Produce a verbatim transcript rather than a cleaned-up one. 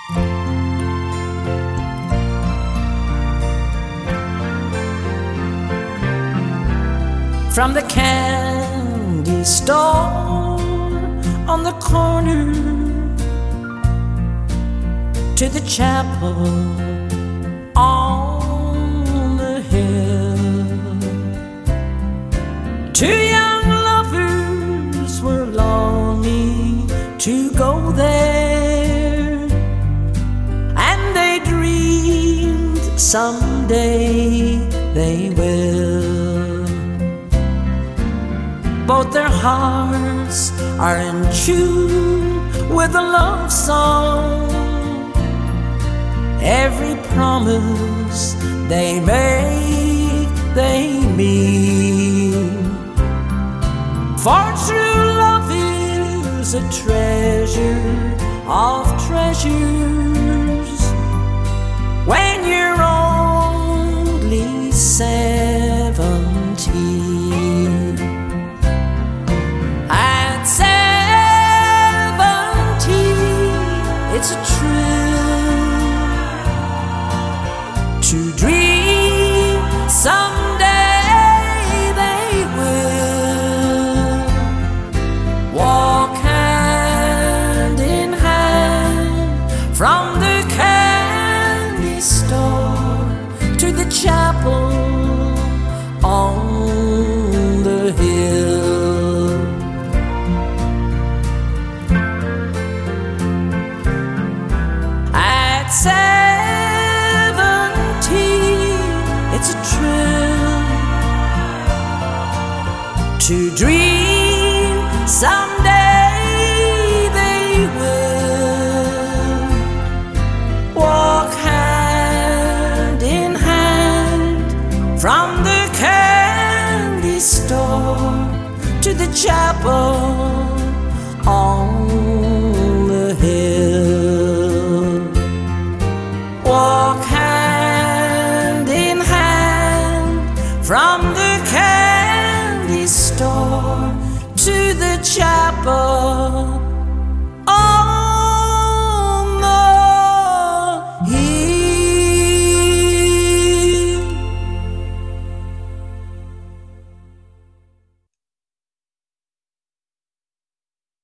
From the candy store on the corner to the chapel on the hill, two young lovers were longing to go there, and they dreamed someday they will. Both their hearts are in tune with a love song. Every promise they make, they mean. For true love is a treasure of treasures. When you're only seventeen. It's a thrill to dream someday they will walk hand in hand from the candy store to the chapel on the hill. Seventeen, it's a thrill to dream someday they will walk hand in hand from the candy store to the chapel on the hill. Walk hand in hand from the candy store to the chapel